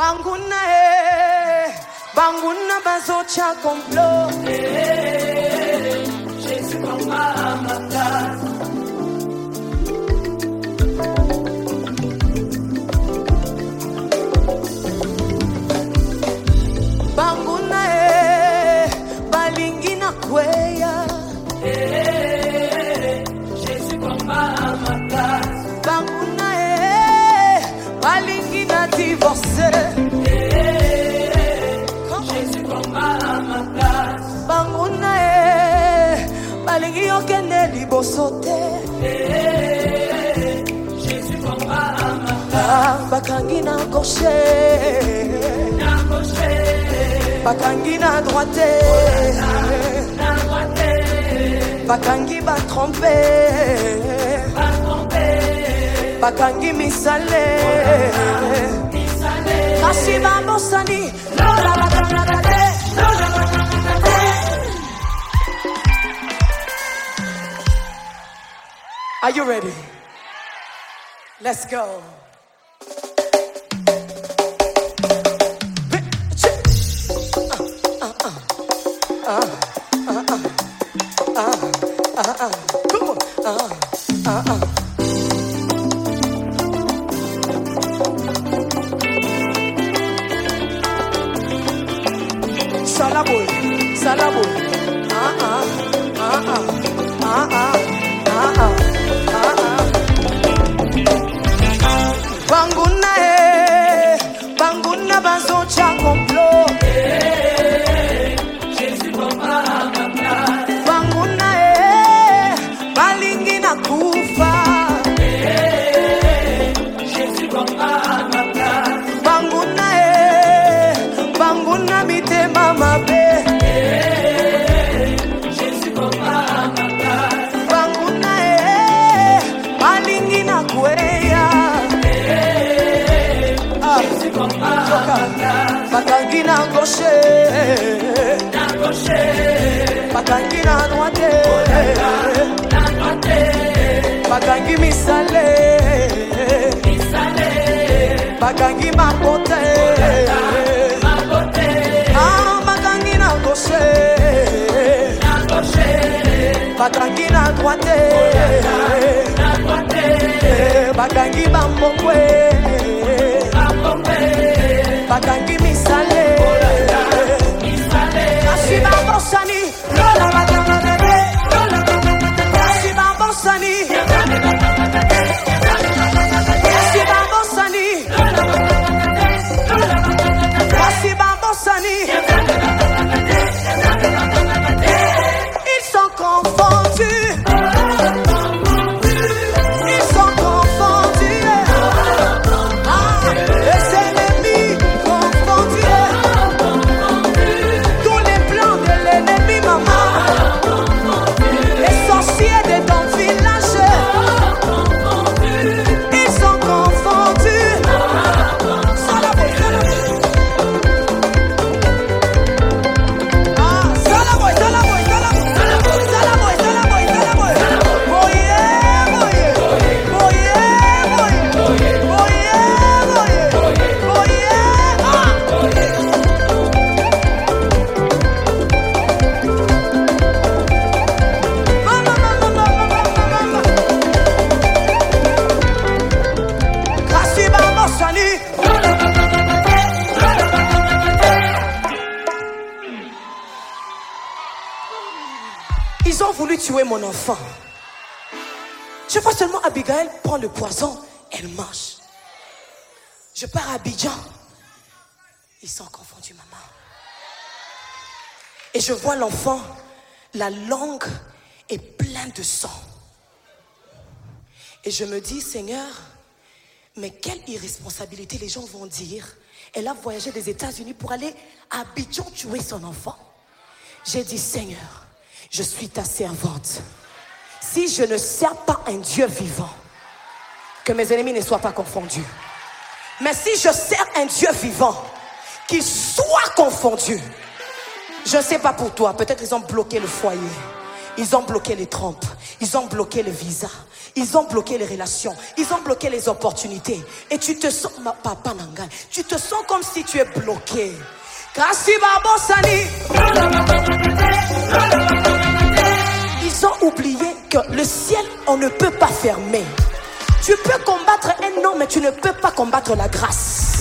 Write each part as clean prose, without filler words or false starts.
Banguna bazocha complot. Jésus prendra ma place. Banguna balingi na kweya. Jésus prendra ma place. Banguna balingi na divorcer. Jésus prendra ma place. Banguna balingi okende libosote. Jésus prendra ma place. Bakangi na gauche. Bakangi na droite. Bakangi ba trompe. Bakangi misale. Kasi bambosani. Are you ready? Let's go. Salaboy, salaboy. Banguna bazocha complot. Jésus prendra ma place. Banguna balingi na kufa. Jésus prendra ma place. Banguna mitema mabe. Jésus prendra ma place. Banguna balingi na kweya. Jésus prendra ma place. Bakangi na gauche. Bakangi na droite. Bakangi misale. Bakangi mapote. Bakangi na gauche. Bakangi na droite. Bakangi bambokwe. Bakangi misale. Kasi bambosani. Kasi bambosani. Kasi bambosani. Kasi bambosani. Ils sont confondus. Ils sont confondus. Les ennemis confondus. Tous les plans de l'ennemi, maman. Les sorciers de ton village. Ils sont confondus. Salaboy, salaboy, salaboy, salaboy, salaboy, salaboy. Boye, boye, boye, boye, boye, boye, Mama, mama, mama, mama. Kasi bambosani. Ils ont voulu tuer mon enfant. Je vois seulement Abigail prendre le poison, elle mange. Je pars à Abidjan. Ils sont confondus, maman. Et je vois l'enfant, la langue est pleine de sang. Et je me dis, Seigneur, mais quelle irresponsabilité les gens vont dire. Elle a voyagé des États-Unis pour aller à Abidjan tuer son enfant. J'ai dit, Seigneur, je suis ta servante. Si je ne sers pas un Dieu vivant, que mes ennemis ne soient pas confondus. Mais si je sers un Dieu vivant, qu'il soit confondu. Je ne sais pas pour toi, peut-être ils ont bloqué le foyer. Ils ont bloqué les trompes. Ils ont bloqué le visa. Ils ont bloqué les relations. Ils ont bloqué les opportunités. Et tu te sens, papa Nangai, tu te sens comme si tu es bloqué. Ils ont oublié que le ciel, on ne peut pas fermer. Tu peux combattre un homme, mais tu ne peux pas combattre la grâce.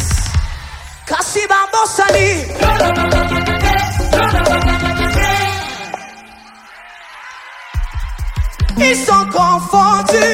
Ils sont confondus.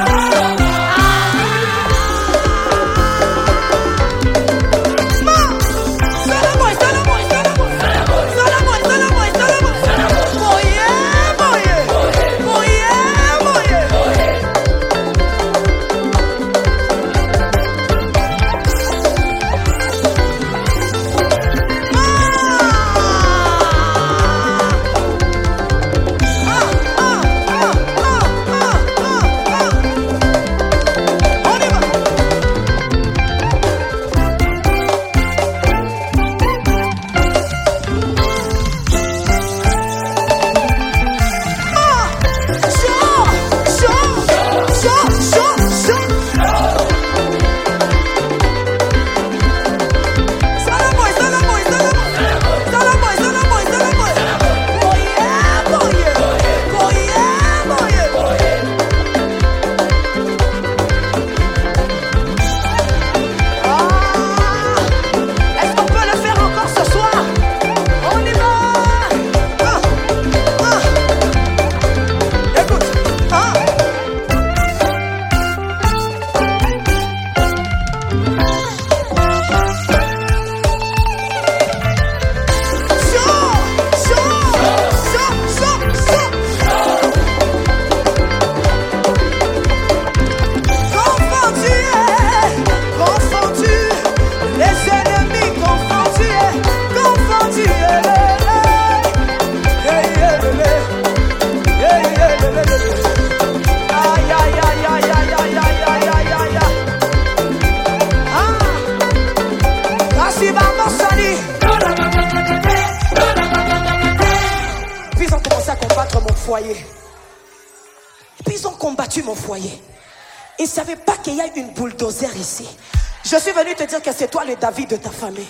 Et puis ils ont combattu mon foyer. Ils ne savaient pas qu'il y a une bulldozer ici. Je suis venu te dire que c'est toi le David de ta famille.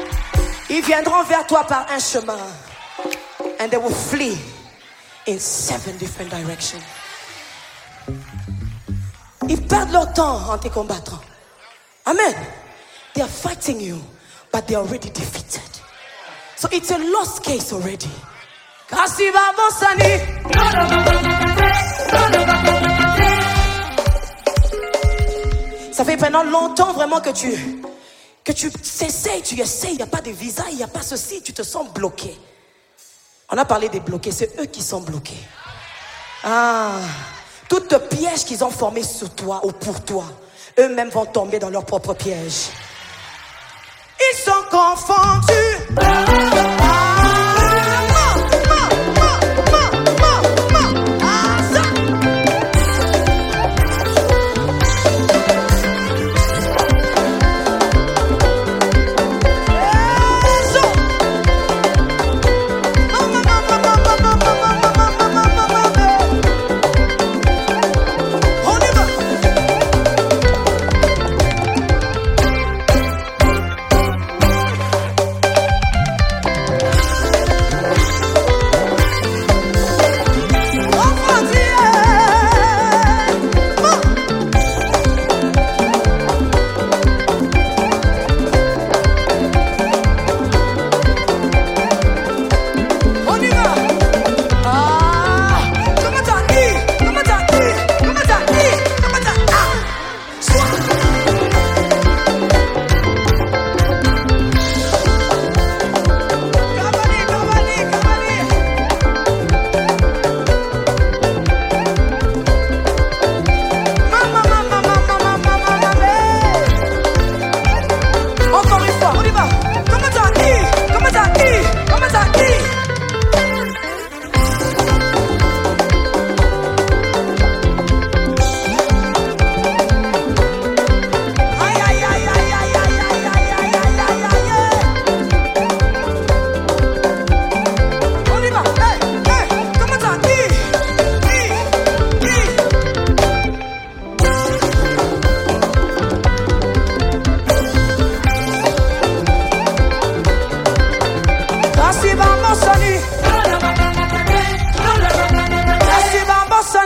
Ils viendront vers toi par un chemin. And they will flee in 7 different directions. Ils perdent leur temps en te combattant. Amen. They are fighting you, but they are already defeated. So it's a lost case already. Ça fait pendant longtemps vraiment que tu essayes, il n'y a pas de visa, il n'y a pas ceci, tu te sens bloqué. On a parlé des bloqués, c'est eux qui sont bloqués. Toutes les pièges qu'ils ont formés sur toi ou pour toi, eux-mêmes vont tomber dans leurs propres pièges. Ils sont confondus.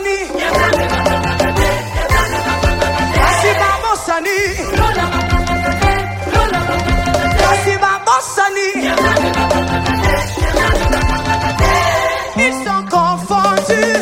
Sani. Asiba Mosani. Asiba Mosani. Ils sont confondus.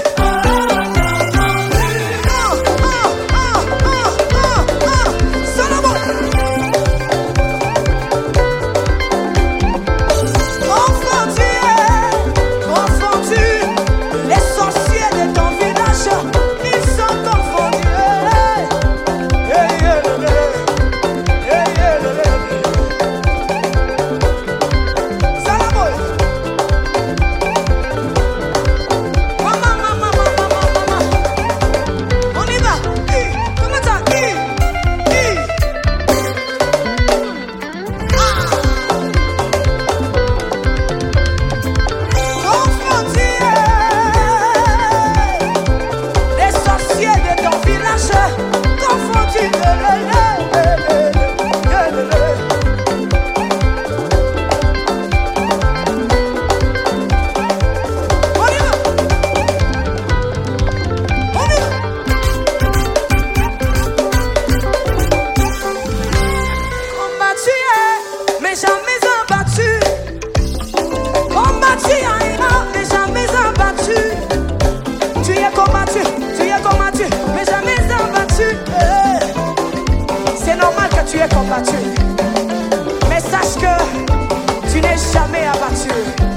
Tu es combattu, mais sache que tu n'es jamais abattu.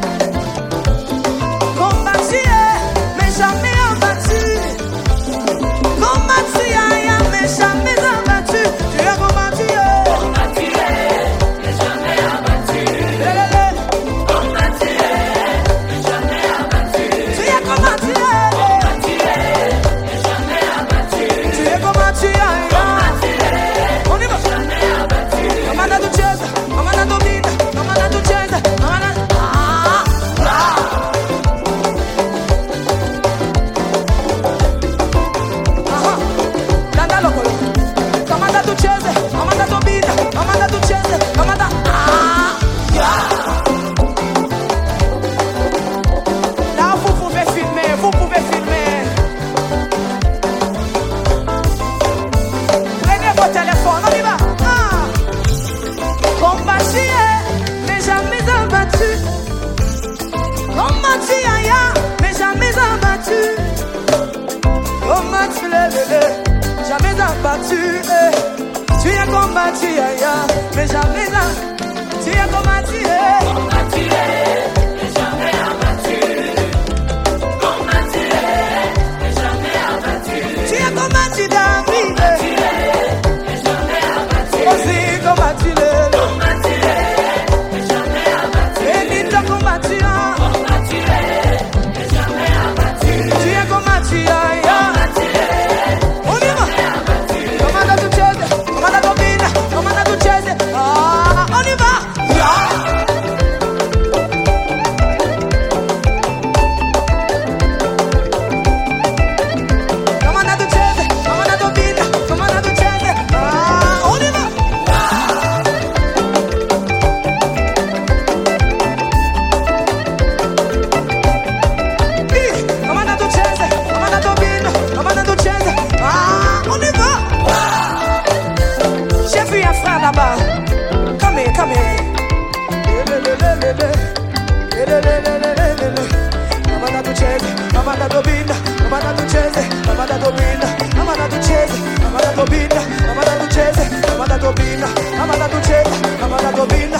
Combattu, mais jamais abattu. Combattu, mais jamais abattu. Tu es combattu, combattu, mais jamais abattu. Combattu, mais jamais abattu. Tu es combattu, combattu, mais jamais abattu. Tu es combattu, on y va. Amanda do Chesa, Amanda domina, Amanda do Chesa, Amanda. Danda loco, Amanda do Chesa, Amanda domina, Amanda do Chesa, Amanda. Là vous pouvez filmer, vous pouvez filmer. Prenez vos téléphones, on y va. Combattu, mais jamais abattu. Combattu, mais jamais abattu. Combattu, jamais abattu. Tu es combattu, mais jamais abattu. Tu es combattu, combattu, mais jamais abattu. Combattu, mais jamais abattu. Tu es combattu, David. Mais jamais abattu. Aussi combattu, Combattu, mais jamais abattu. et Nita combattu, Combattu, mais jamais abattu. tu es combattu, Combattu, on y va. Comanda do Chese, Comanda domina, Comanda do Chese, on y va. Comanda do Chese, Comanda domina, Comanda do Chese, on y va. Comanda do Chese, Comanda domina, Comanda do Chese, on y va. J'ai vu un frère là-bas. Come here, come here. Amanda do Chese, Amanda domina, Amanda do Chese, Amanda domina, Amanda do Chese, Amanda domina, Amanda do Chese, Amanda domina, Amanda do Chese, Amanda domina.